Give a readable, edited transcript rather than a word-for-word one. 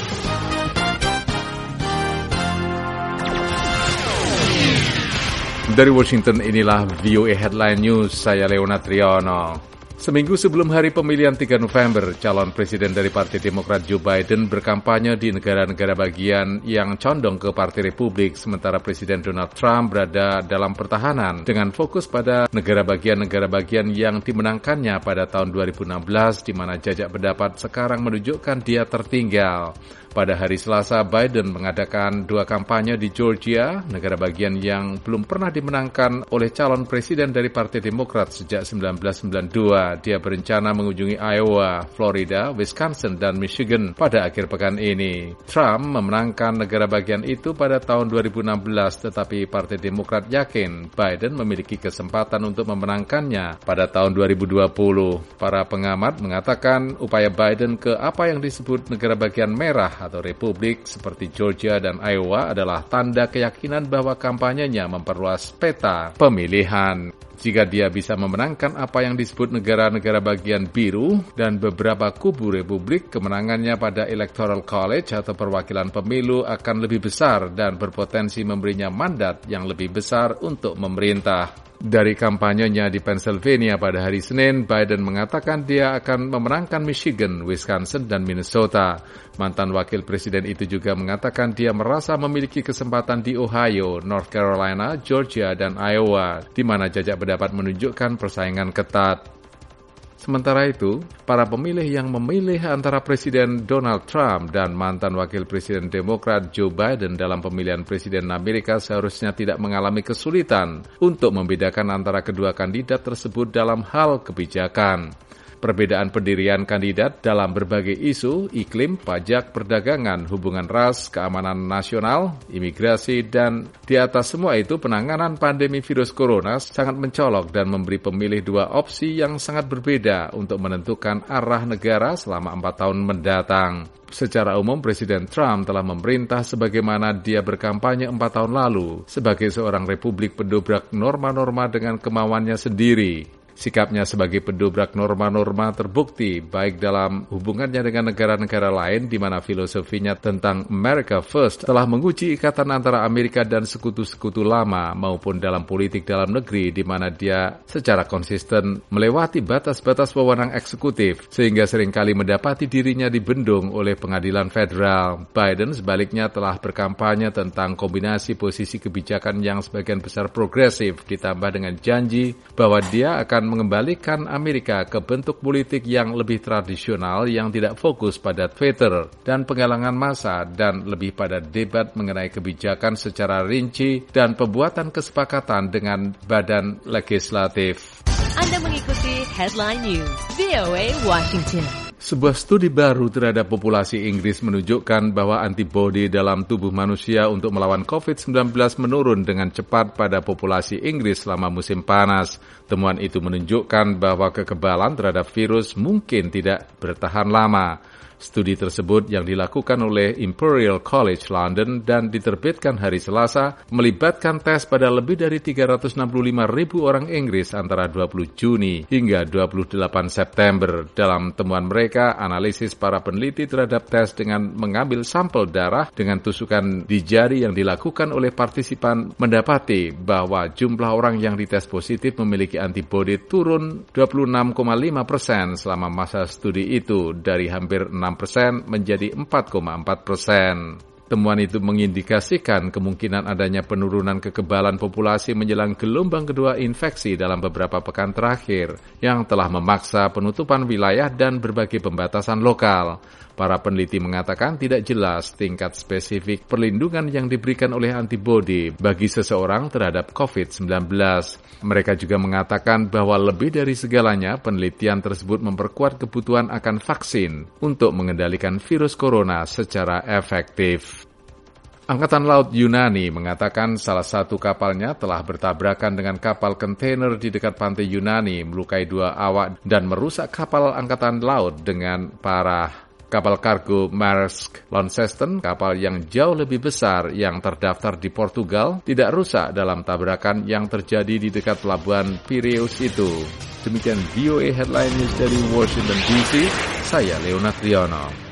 Dari Washington, inilah VOA Headline News, saya Leonard Triono. Seminggu sebelum hari pemilihan 3 November, calon presiden dari Partai Demokrat Joe Biden berkampanye di negara-negara bagian yang condong ke Partai Republik, sementara Presiden Donald Trump berada dalam pertahanan dengan fokus pada negara bagian yang dimenangkannya pada tahun 2016, di mana jajak pendapat sekarang menunjukkan dia tertinggal. Pada hari Selasa, Biden mengadakan 2 kampanye di Georgia, negara bagian yang belum pernah dimenangkan oleh calon presiden dari Partai Demokrat sejak 1992. Dia berencana mengunjungi Iowa, Florida, Wisconsin, dan Michigan pada akhir pekan ini. Trump memenangkan negara bagian itu pada tahun 2016, tetapi Partai Demokrat yakin Biden memiliki kesempatan untuk memenangkannya pada tahun 2020. Para pengamat mengatakan upaya Biden ke apa yang disebut negara bagian merah atau Republik seperti Georgia dan Iowa adalah tanda keyakinan bahwa kampanyenya memperluas peta pemilihan. Jika dia bisa memenangkan apa yang disebut negara-negara bagian biru dan beberapa kubu Republik, kemenangannya pada Electoral College atau perwakilan pemilu akan lebih besar dan berpotensi memberinya mandat yang lebih besar untuk memerintah. Dari kampanyenya di Pennsylvania pada hari Senin, Biden mengatakan dia akan memenangkan Michigan, Wisconsin, dan Minnesota. Mantan wakil presiden itu juga mengatakan dia merasa memiliki kesempatan di Ohio, North Carolina, Georgia, dan Iowa, di mana jajak pendapat menunjukkan persaingan ketat. Sementara itu, para pemilih yang memilih antara Presiden Donald Trump dan mantan Wakil Presiden Demokrat Joe Biden dalam pemilihan Presiden Amerika seharusnya tidak mengalami kesulitan untuk membedakan antara kedua kandidat tersebut dalam hal kebijakan. Perbedaan pendirian kandidat dalam berbagai isu, iklim, pajak, perdagangan, hubungan ras, keamanan nasional, imigrasi, dan di atas semua itu penanganan pandemi virus corona sangat mencolok dan memberi pemilih 2 opsi yang sangat berbeda untuk menentukan arah negara selama 4 tahun mendatang. Secara umum, Presiden Trump telah memerintah sebagaimana dia berkampanye 4 tahun lalu sebagai seorang republik pendobrak norma-norma dengan kemauannya sendiri. Sikapnya sebagai pendobrak norma-norma terbukti baik dalam hubungannya dengan negara-negara lain di mana filosofinya tentang America First telah menguji ikatan antara Amerika dan sekutu-sekutu lama maupun dalam politik dalam negeri di mana dia secara konsisten melewati batas-batas wewenang eksekutif sehingga seringkali mendapati dirinya dibendung oleh pengadilan federal. Biden sebaliknya telah berkampanye tentang kombinasi posisi kebijakan yang sebagian besar progresif ditambah dengan janji bahwa dia akan mengembalikan Amerika ke bentuk politik yang lebih tradisional yang tidak fokus pada Twitter dan penggalangan massa dan lebih pada debat mengenai kebijakan secara rinci dan pembuatan kesepakatan dengan badan legislatif. Anda mengikuti Headline News, VOA Washington. Sebuah studi baru terhadap populasi Inggris menunjukkan bahwa antibodi dalam tubuh manusia untuk melawan COVID-19 menurun dengan cepat pada populasi Inggris selama musim panas. Temuan itu menunjukkan bahwa kekebalan terhadap virus mungkin tidak bertahan lama. Studi tersebut yang dilakukan oleh Imperial College London dan diterbitkan hari Selasa melibatkan tes pada lebih dari 365.000 orang Inggris antara 20 Juni hingga 28 September. Dalam temuan mereka, analisis para peneliti terhadap tes dengan mengambil sampel darah dengan tusukan di jari yang dilakukan oleh partisipan mendapati bahwa jumlah orang yang dites positif memiliki antibodi turun 26,5% selama masa studi itu dari hampir 6% menjadi 4,4%. Temuan itu mengindikasikan kemungkinan adanya penurunan kekebalan populasi menjelang gelombang kedua infeksi dalam beberapa pekan terakhir yang telah memaksa penutupan wilayah dan berbagai pembatasan lokal. Para peneliti mengatakan tidak jelas tingkat spesifik perlindungan yang diberikan oleh antibodi bagi seseorang terhadap COVID-19. Mereka juga mengatakan bahwa lebih dari segalanya penelitian tersebut memperkuat kebutuhan akan vaksin untuk mengendalikan virus corona secara efektif. Angkatan Laut Yunani mengatakan salah satu kapalnya telah bertabrakan dengan kapal kontainer di dekat pantai Yunani, melukai 2 awak dan merusak kapal Angkatan Laut dengan parah. Kapal kargo Maersk Launceston, kapal yang jauh lebih besar yang terdaftar di Portugal, tidak rusak dalam tabrakan yang terjadi di dekat pelabuhan Piraeus itu. Demikian VOA Headline News dari Washington DC, saya Leonard Triono.